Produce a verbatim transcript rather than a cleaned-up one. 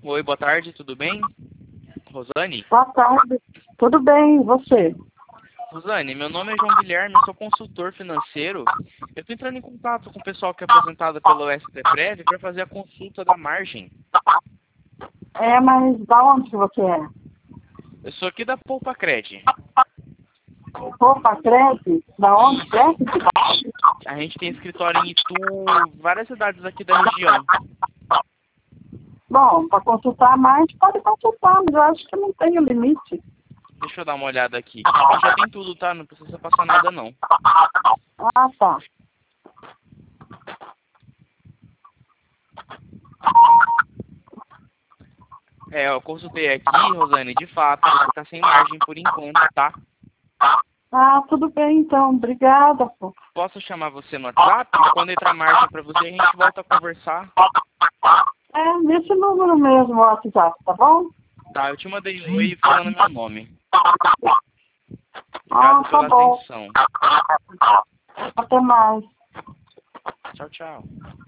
Oi, boa tarde, tudo bem? Rosane? Boa tarde. Tudo bem, e você? Rosane, meu nome é João Guilherme, sou consultor financeiro. Eu estou entrando em contato com o pessoal que é aposentado pelo S T Prev para fazer a consulta da margem. É, mas da onde que você é? Eu sou aqui da Poupa Cred. Opa, Cresce? Da onde? Isso. Cresce? A gente tem escritório em Itu, várias cidades aqui da região. Bom, para consultar mais, pode consultar, mas eu acho que não tem limite. Deixa eu dar uma olhada aqui. Aqui já tem tudo, tá? Não precisa passar nada, não. Ah, tá. É, eu consultei aqui, Rosane, de fato, você está sem margem por enquanto, tá? Ah, tudo bem então. Obrigada, pô. Posso chamar você no WhatsApp? Quando entrar margem para você, a gente volta a conversar. É, nesse número mesmo, o WhatsApp, tá bom? Tá, eu te mandei um e-mail falando meu nome. Ah, Obrigado tá pela bom. atenção. Até mais. Tchau, tchau.